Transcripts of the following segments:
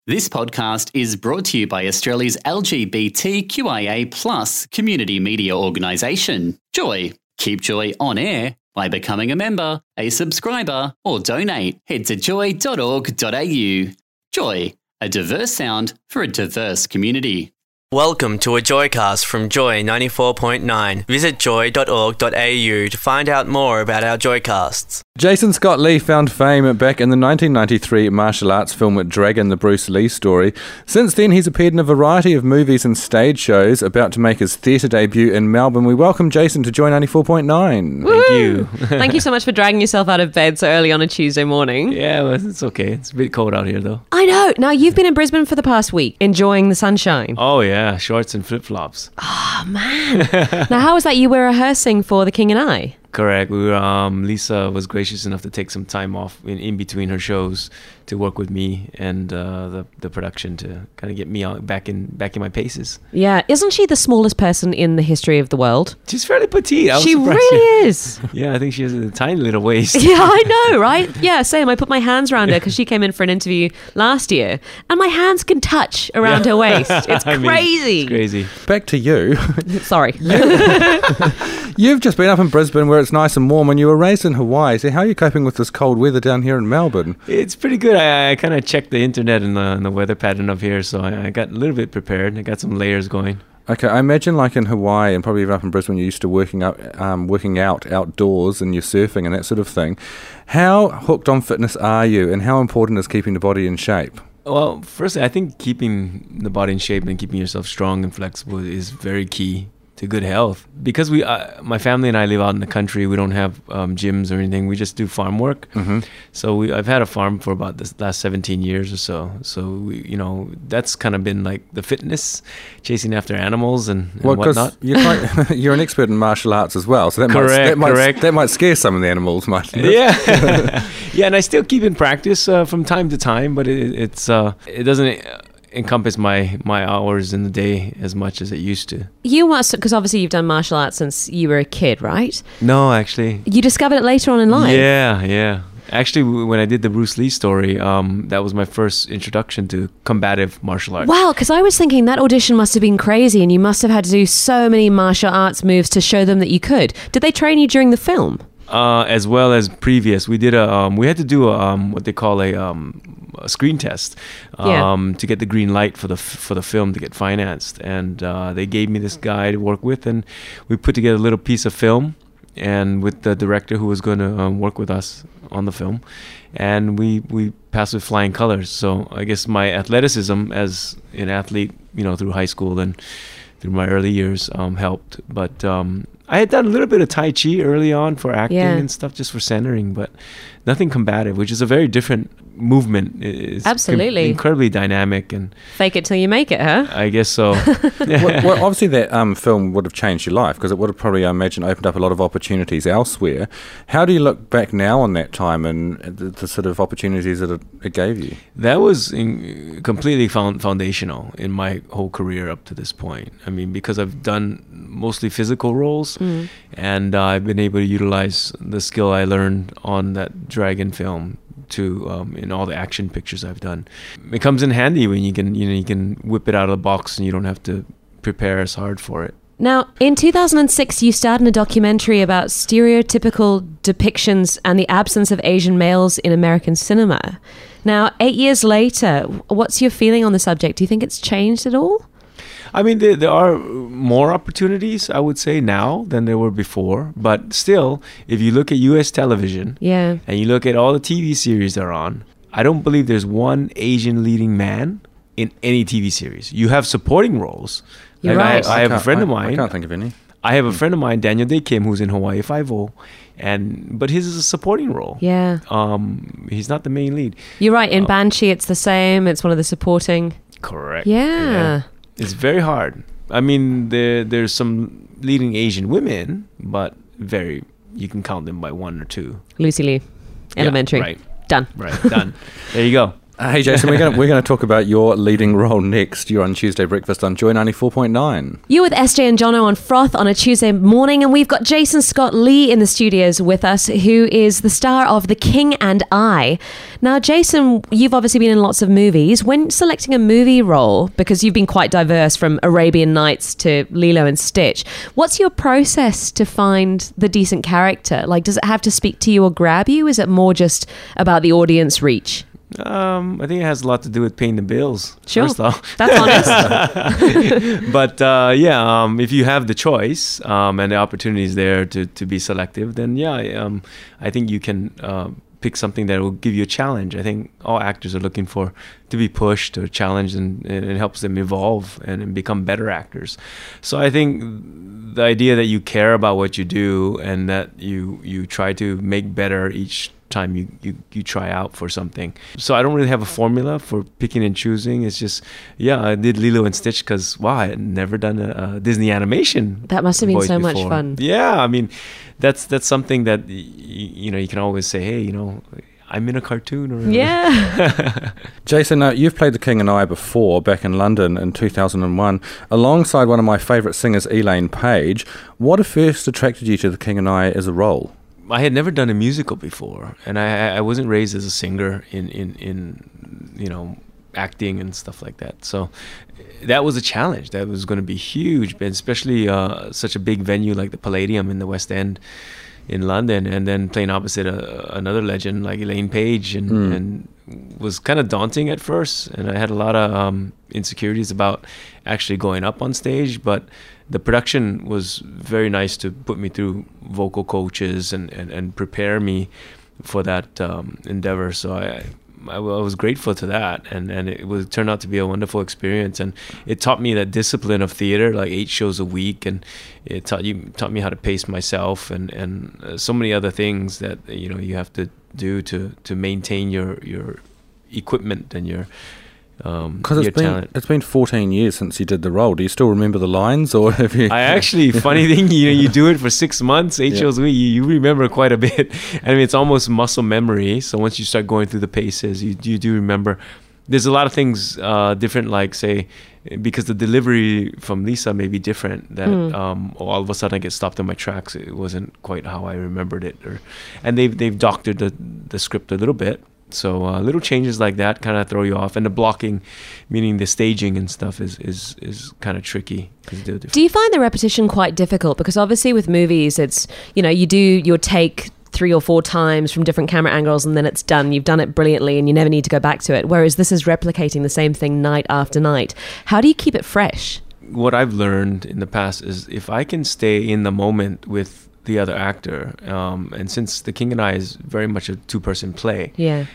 This podcast is brought to you by Australia's LGBTQIA+ community media organisation, Joy. Keep Joy on air by becoming a member, a subscriber, or donate. Head to joy.org.au. Joy, a diverse sound for a diverse community. Welcome to a Joycast from Joy 94.9. Visit joy.org.au to find out more about our Joycasts. Jason Scott Lee found fame back in the 1993 martial arts film Dragon, the Bruce Lee story. Since then, he's appeared in a variety of movies and stage shows, about to make his theatre debut in Melbourne. We welcome Jason to Joy 94.9. Thank you. Thank you so much for dragging yourself out of bed so early on a Tuesday morning. Yeah, well, it's okay. It's a bit cold out here, though. I know. Now, you've been in Brisbane for the past week, enjoying the sunshine. Oh, yeah. Shorts and flip-flops. Oh, man. Now, how was that you were rehearsing for The King and I? Correct. We were, Lisa was gracious enough to take some time off in between her shows to work with me and the production to kind of get me out back in my paces. Yeah. Isn't she the smallest person in the history of the world? She's fairly petite. She really is. Yeah, I think she has a tiny little waist. Yeah, I know, right? Yeah, same. I put my hands around her because she came in for an interview last year and my hands can touch around her waist. It's crazy. It's crazy. Back to you. Sorry. You've just been up in Brisbane where it's nice and warm, and you were raised in Hawaii. So how are you coping with this cold weather down here in Melbourne? It's pretty good. I kind of checked the internet and the weather pattern up here, so I got a little bit prepared. I got some layers going. Okay, I imagine like in Hawaii and probably even up in Brisbane, you're used to working out outdoors and you're surfing and that sort of thing. How hooked on fitness are you, and how important is keeping the body in shape? Well, firstly, I think keeping the body in shape and keeping yourself strong and flexible is very key to good health. Because my family and I live out in the country, we don't have gyms or anything. We just do farm work. Mm-hmm. So I've had a farm for about the last 17 years or so. So that's kind of been like the fitness, chasing after animals and whatnot. You're an expert in martial arts as well, so that might scare some of the animals, mightn't it? Yeah, yeah, and I still keep in practice from time to time, but it doesn't encompass my hours in the day as much as it used to. You must, because obviously you've done martial arts since you were a kid, right? No, actually. You discovered it later on in life? Yeah. Actually, when I did the Bruce Lee story, that was my first introduction to combative martial arts. Wow, because I was thinking that audition must have been crazy and you must have had to do so many martial arts moves to show them that you could. Did they train you during the film? As well as previous, we did we had to do what they call a screen test to get the green light for the film to get financed, and they gave me this guy to work with, and we put together a little piece of film, and with the director who was going to work with us on the film, and we passed with flying colors. So I guess my athleticism as an athlete, through high school and through my early years helped, but I had done a little bit of Tai Chi early on for acting and stuff, just for centering, but nothing combative, which is a very different movement. It's absolutely incredibly dynamic and fake it till you make it, huh? I guess so. well, obviously that film would have changed your life, because it would have probably, I imagine, opened up a lot of opportunities elsewhere. How do you look back now on that time and the sort of opportunities that it gave you? That was completely foundational in my whole career up to this point. I mean, because I've done mostly physical roles, and I've been able to utilize the skill I learned on that Dragon film to in all the action pictures I've done. It comes in handy when you can whip it out of the box and you don't have to prepare as hard for it. Now, in 2006, you starred in a documentary about stereotypical depictions and the absence of Asian males in American cinema. Now, 8 years later, what's your feeling on the subject? Do you think it's changed at all? I mean, there are more opportunities, I would say, now than there were before. But still, if you look at U.S. television and you look at all the TV series they're on, I don't believe there's one Asian leading man in any TV series. You have supporting roles. You're right. I have a friend of mine. I can't think of any. I have a friend of mine, Daniel Dae Kim, who's in Hawaii Five-0, but his is a supporting role. Yeah. He's not the main lead. You're right. In Banshee, it's the same. It's one of the supporting. Correct. Yeah. It's very hard. I mean, there's some leading Asian women, but you can count them by one or two. Lucy Liu, Elementary. Yeah, right. Done. Right, done. There you go. Hey Jason, we're going to talk about your leading role next. You're on Tuesday Breakfast on Joy 94.9. You're with SJ and Jono on Froth on a Tuesday morning, and we've got Jason Scott Lee in the studios with us, who is the star of The King and I. Now, Jason, you've obviously been in lots of movies. When selecting a movie role, because you've been quite diverse from Arabian Nights to Lilo and Stitch, what's your process to find the decent character? Like, does it have to speak to you or grab you? Is it more just about the audience reach? I think it has a lot to do with paying the bills. Sure, first off. that's honest. But if you have the choice and the opportunity is there to be selective, then I think you can pick something that will give you a challenge. I think all actors are looking for to be pushed or challenged, and it helps them evolve and become better actors. So I think the idea that you care about what you do and that you try to make better each time you try out for something. So I don't really have a formula for picking and choosing. It's just, I did Lilo and Stitch because, I had never done a Disney animation. That must have been so before. much fun. Yeah, I mean, that's something that, you can always say, hey, I'm in a cartoon. Or Yeah. Jason, you've played the King and I before, back in London in 2001, alongside one of my favourite singers, Elaine Page. What first attracted you to the King and I as a role? I had never done a musical before, and I wasn't raised as a singer in acting and stuff like that. So that was a challenge. That was going to be huge, but especially such a big venue like the Palladium in the West End in London, and then playing opposite another legend like Elaine Page, and was kind of daunting at first, and I had a lot of insecurities about actually going up on stage, but the production was very nice to put me through vocal coaches and prepare me for that endeavor. So I was grateful to that, and it turned out to be a wonderful experience, and it taught me that discipline of theater, like 8 shows a week, and it taught me how to pace myself and so many other things that you have to do to maintain your equipment and your Because it's been 14 years since you did the role. Do you still remember the lines, or have you? I actually, funny thing, you do it for 6 months, 8 shows a week, you remember quite a bit. I mean, it's almost muscle memory. So once you start going through the paces, you do remember. There's a lot of things different, like say, because the delivery from Lisa may be different. That all of a sudden I get stopped in my tracks. It wasn't quite how I remembered it, and they've doctored the script a little bit. So little changes like that kind of throw you off, and the blocking, meaning the staging and stuff, is kind of tricky. Do you find the repetition quite difficult? Because obviously with movies, it's you do your take 3 or 4 times from different camera angles, and then it's done. You've done it brilliantly, and you never need to go back to it. Whereas this is replicating the same thing night after night. How do you keep it fresh? What I've learned in the past is if I can stay in the moment with the other actor, and since The King and I is very much a 2-person play,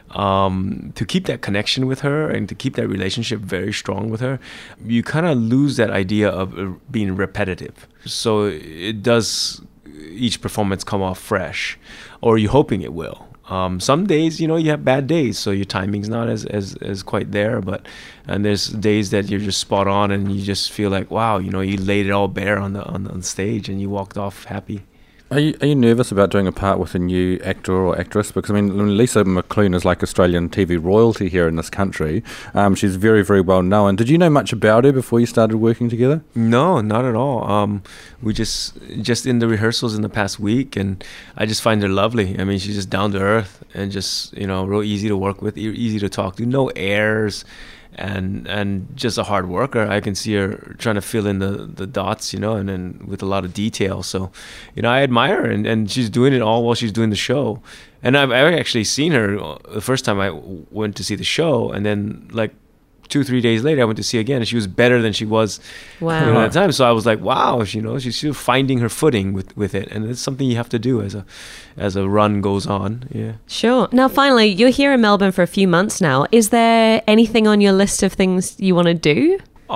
to keep that connection with her and to keep that relationship very strong with her, you kind of lose that idea of being repetitive. So it does each performance come off fresh, or you're hoping it will. Some days, you have bad days, so your timing's not as quite there, and there's days that you're just spot on, and you just feel like, wow, you laid it all bare on the stage, and you walked off happy. Are you nervous about doing a part with a new actor or actress? Because, I mean, Lisa McClune is like Australian TV royalty here in this country. She's very, very well known. Did you know much about her before you started working together? No, not at all. We just in the rehearsals in the past week, and I just find her lovely. I mean, she's just down to earth and just, real easy to work with, easy to talk to, no airs. And just a hard worker. I can see her trying to fill in the dots, and then with a lot of detail. So, I admire her, and she's doing it all while she's doing the show. And I've actually seen her the first time I went to see the show, and then like 2-3 days later I went to see her again, and she was better than she was at that time. So I was like, wow, she's still finding her footing with it, and it's something you have to do as a run goes on. Yeah. Sure. Now, finally, you're here in Melbourne for a few months now. Is there anything on your list of things you want to do?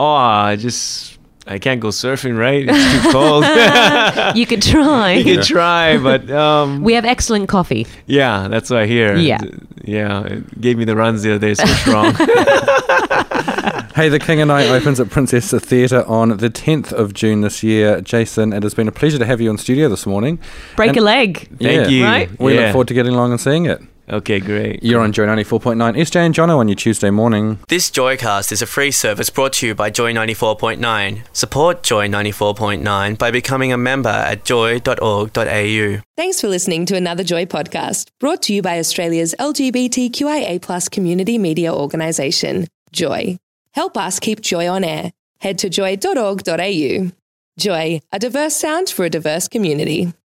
I can't go surfing, right? It's too cold. You could try. You could try, but we have excellent coffee. Yeah, that's what I hear. Yeah, it gave me the runs the other day, so strong. Hey, The King and I opens at Princess Theatre on the 10th of June this year. Jason, it has been a pleasure to have you in studio this morning. Break a leg. Thank you. Right? We look forward to getting along and seeing it. Okay, great. You're on Joy 94.9. SJ and Jono on your Tuesday morning. This Joycast is a free service brought to you by Joy 94.9. Support Joy 94.9 by becoming a member at joy.org.au. Thanks for listening to another Joy podcast, brought to you by Australia's LGBTQIA+ community media organisation, Joy. Help us keep Joy on air. Head to joy.org.au. Joy, a diverse sound for a diverse community.